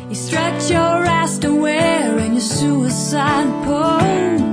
You stretch your ass to wearing your suicide pose.